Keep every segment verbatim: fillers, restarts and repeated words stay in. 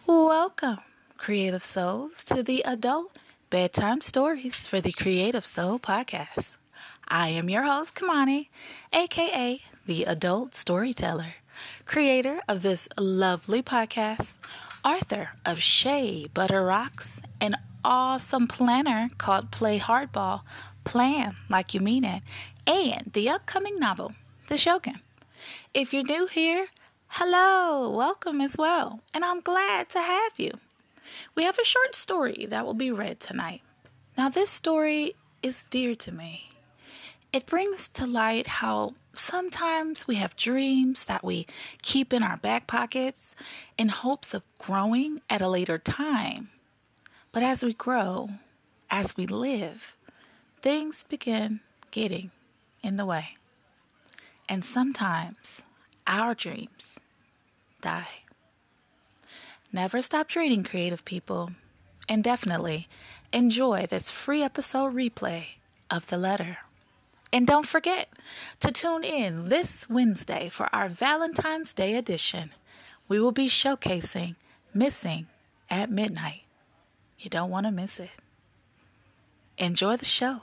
Welcome, creative souls, to the Adult Bedtime Stories for the Creative Soul Podcast. I am your host, Kamani, aka the Adult Storyteller, creator of this lovely podcast, author of Shea Butter Rocks, an awesome planner called Play Hardball, Plan Like You Mean It, and the upcoming novel, The Shogun. If you're new here, hello, welcome as well, and I'm glad to have you. We have a short story that will be read tonight. Now, this story is dear to me. It brings to light how sometimes we have dreams that we keep in our back pockets in hopes of growing at a later time. But as we grow, as we live, things begin getting in the way. And sometimes our dreams die. Never stop dreaming, creative people, and definitely enjoy this free episode replay of The Letter. And don't forget to tune in this Wednesday for our Valentine's Day edition. We will be showcasing Missing at Midnight. You don't want to miss it. Enjoy the show.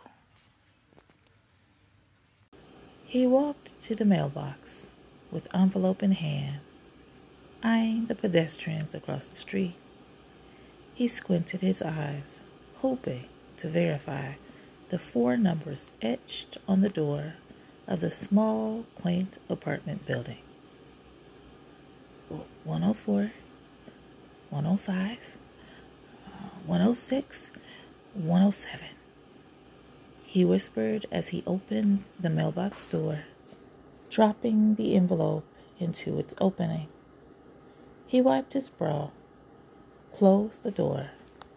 He walked to the mailbox with envelope in hand, eyeing the pedestrians across the street. He squinted his eyes, hoping to verify the four numbers etched on the door of the small, quaint apartment building. one oh four, one oh five, one oh six, one oh seven. He whispered as he opened the mailbox door, dropping the envelope into its opening. He wiped his brow, closed the door,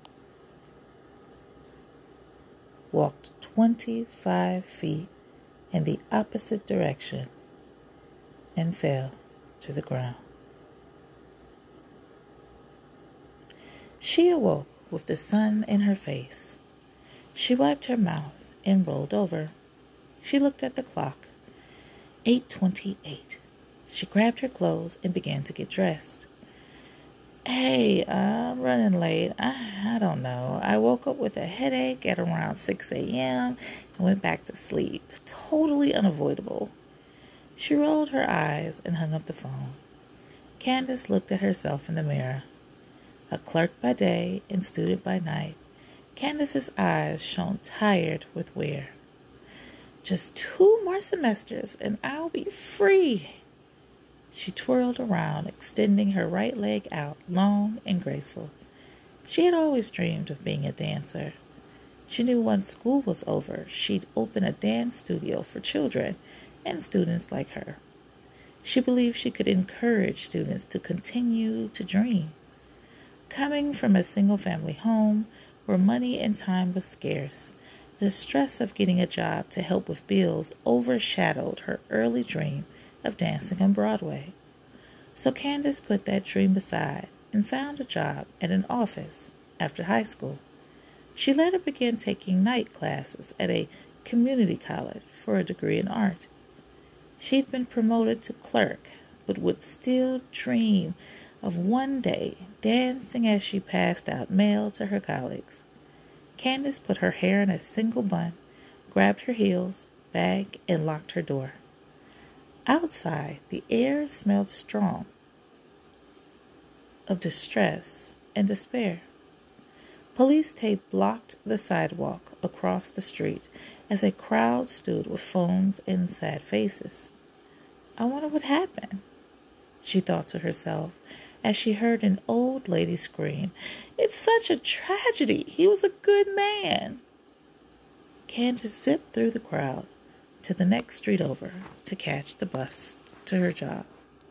walked twenty-five feet in the opposite direction, and fell to the ground. She awoke with the sun in her face. She wiped her mouth and rolled over. She looked at the clock. eight twenty-eight. She grabbed her clothes and began to get dressed. Hey, I'm running late. I, I don't know. I woke up with a headache at around six a.m. and went back to sleep. Totally unavoidable. She rolled her eyes and hung up the phone. Candace looked at herself in the mirror. A clerk by day and student by night, Candace's eyes shone tired with wear. Just two more semesters and I'll be free. She twirled around, extending her right leg out, long and graceful. She had always dreamed of being a dancer. She knew once school was over, she'd open a dance studio for children and students like her. She believed she could encourage students to continue to dream. Coming from a single-family home where money and time was scarce, the stress of getting a job to help with bills overshadowed her early dream of dancing on Broadway. So Candace put that dream aside and found a job at an office after high school. She later began taking night classes at a community college for a degree in art. She'd been promoted to clerk, but would still dream of one day dancing as she passed out mail to her colleagues. Candace put her hair in a single bun, grabbed her heels, bag, and locked her door. Outside, the air smelled strong of distress and despair. Police tape blocked the sidewalk across the street as a crowd stood with phones and sad faces. I wonder what happened, she thought to herself as she heard an old lady scream, "It's such a tragedy. He was a good man." Candace zipped through the crowd to the next street over to catch the bus to her job.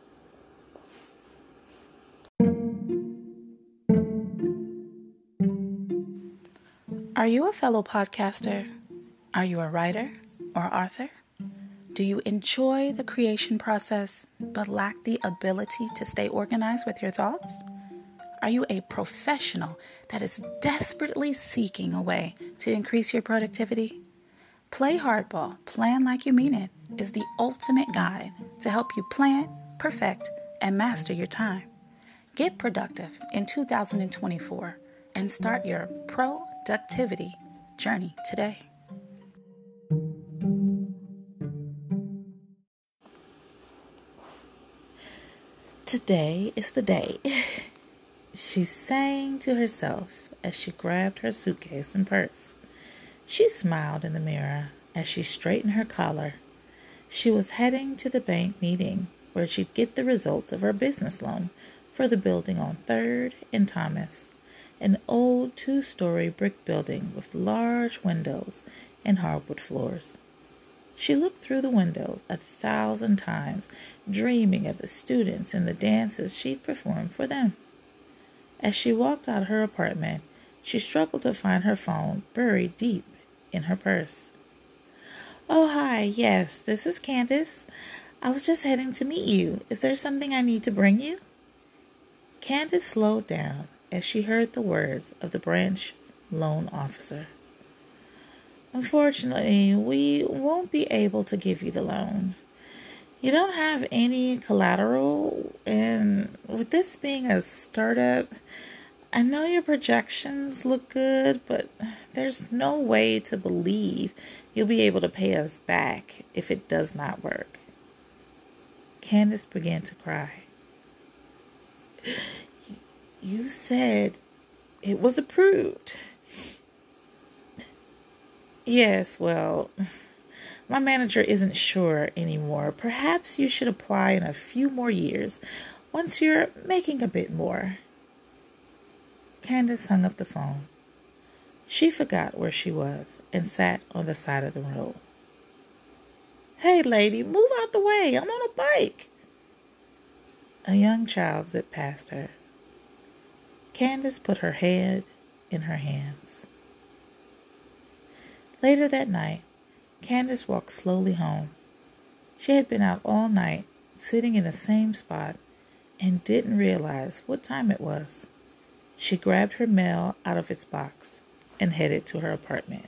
Are you a fellow podcaster? Are you a writer or author? Do you enjoy the creation process but lack the ability to stay organized with your thoughts? Are you a professional that is desperately seeking a way to increase your productivity? Play Hardball, Plan Like You Mean It is the ultimate guide to help you plan, perfect, and master your time. Get productive in two thousand twenty-four and start your productivity journey today. Today is the day, she sang to herself as she grabbed her suitcase and purse. She smiled in the mirror as she straightened her collar. She was heading to the bank meeting where she'd get the results of her business loan for the building on third and Thomas, an old two-story brick building with large windows and hardwood floors. She looked through the windows a thousand times, dreaming of the students and the dances she'd performed for them. As she walked out of her apartment, she struggled to find her phone buried deep in her purse. "Oh, hi. Yes, this is Candace. I was just heading to meet you. Is there something I need to bring you?" Candace slowed down as she heard the words of the branch loan officer. "Unfortunately, we won't be able to give you the loan. You don't have any collateral, and with this being a startup, I know your projections look good, but there's no way to believe you'll be able to pay us back if it does not work." Candace began to cry. "You said it was approved." "Yes, well, my manager isn't sure anymore. Perhaps you should apply in a few more years once you're making a bit more." Candace hung up the phone. She forgot where she was and sat on the side of the road. "Hey, lady, move out the way. I'm on a bike." A young child zipped past her. Candace put her head in her hands. Later that night, Candace walked slowly home. She had been out all night, sitting in the same spot, and didn't realize what time it was. She grabbed her mail out of its box and headed to her apartment.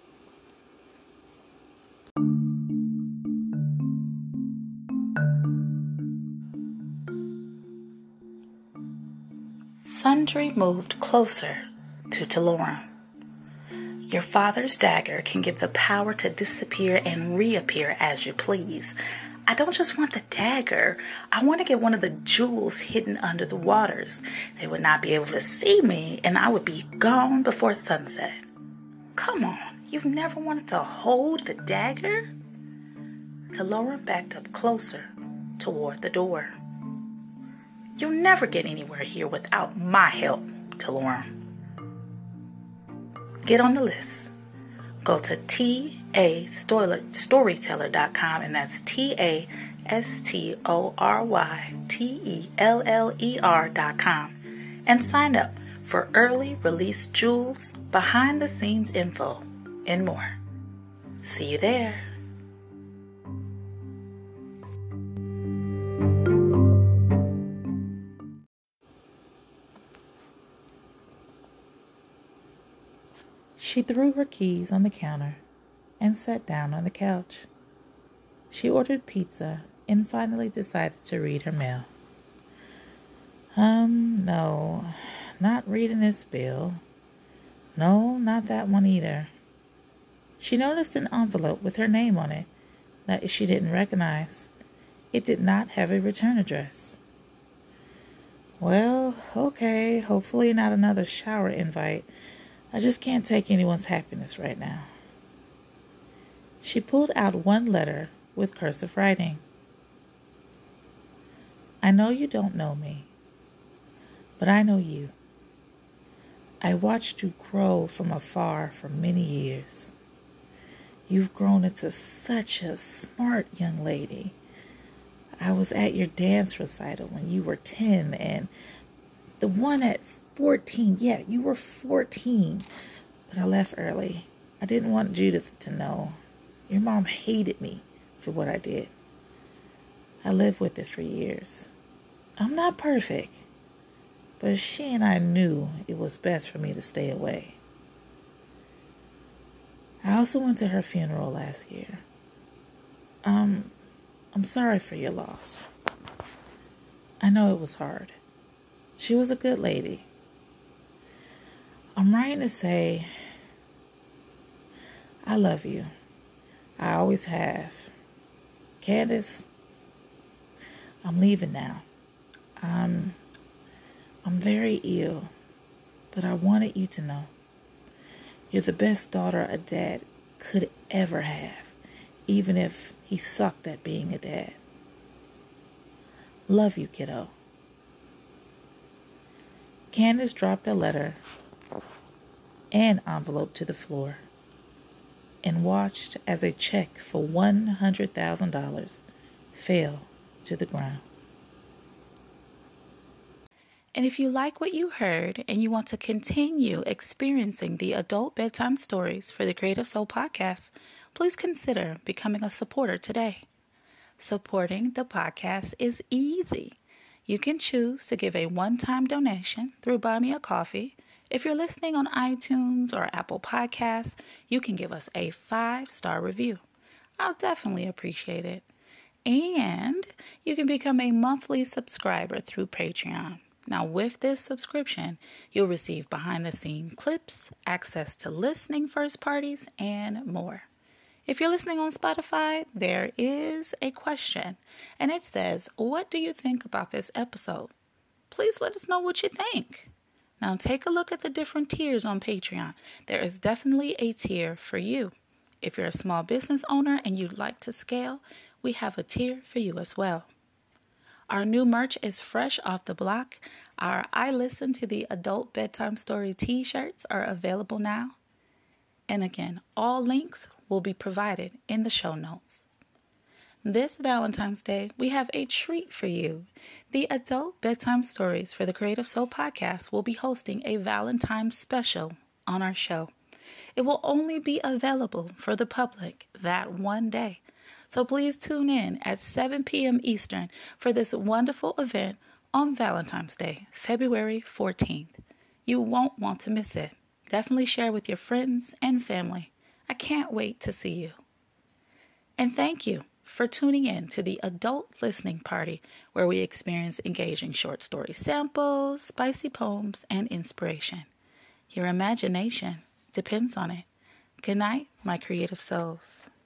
Sundry moved closer to Telerum. Your father's dagger can give the power to disappear and reappear as you please. I don't just want the dagger. I want to get one of the jewels hidden under the waters. They would not be able to see me, and I would be gone before sunset. Come on, you've never wanted to hold the dagger? Telerum backed up closer toward the door. You'll never get anywhere here without my help, Telerum. Get on the list. Go to T A storyteller dot com, and that's T A S T O R Y T E L L E R dot com, and sign up for early release jewels, behind the scenes info, and more. See you there. She threw her keys on the counter and sat down on the couch. She ordered pizza and finally decided to read her mail. Um, no, not reading this bill. No, not that one either. She noticed an envelope with her name on it that she didn't recognize. It did not have a return address. Well, okay, hopefully not another shower invite. I just can't take anyone's happiness right now. She pulled out one letter with cursive writing. I know you don't know me, but I know you. I watched you grow from afar for many years. You've grown into such a smart young lady. I was at your dance recital when you were ten, and the one at fourteen, yeah, you were fourteen, but I left early. I didn't want Judith to know. Your mom hated me for what I did. I lived with it for years. I'm not perfect, but she and I knew it was best for me to stay away. I also went to her funeral last year. Um, I'm sorry for your loss. I know it was hard. She was a good lady. I'm writing to say, I love you. I always have. Candace, I'm leaving now. I'm, I'm very ill, but I wanted you to know you're the best daughter a dad could ever have, even if he sucked at being a dad. Love you, kiddo. Candace dropped the letter and envelope to the floor and watched as a check for one hundred thousand dollars fell to the ground. And if you like what you heard and you want to continue experiencing the adult bedtime stories for the Creative Soul podcast, please consider becoming a supporter today. Supporting the podcast is easy. You can choose to give a one-time donation through Buy Me a Coffee. If you're listening on iTunes or Apple Podcasts, you can give us a five-star review. I'll definitely appreciate it. And you can become a monthly subscriber through Patreon. Now, with this subscription, you'll receive behind-the-scenes clips, access to listening first parties, and more. If you're listening on Spotify, there is a question, and it says, what do you think about this episode? Please let us know what you think. Now, take a look at the different tiers on Patreon. There is definitely a tier for you. If you're a small business owner and you'd like to scale, we have a tier for you as well. Our new merch is fresh off the block. Our I Listen to the Adult Bedtime Story t-shirts are available now. And again, all links will be provided in the show notes. This Valentine's Day, we have a treat for you. The Adult Bedtime Stories for the Creative Soul podcast will be hosting a Valentine's special on our show. It will only be available for the public that one day. So please tune in at seven p.m. Eastern for this wonderful event on Valentine's Day, February fourteenth. You won't want to miss it. Definitely share with your friends and family. I can't wait to see you. And thank you for tuning in to the Adult Listening Party, where we experience engaging short story samples, spicy poems, and inspiration. Your imagination depends on it. Good night, my creative souls.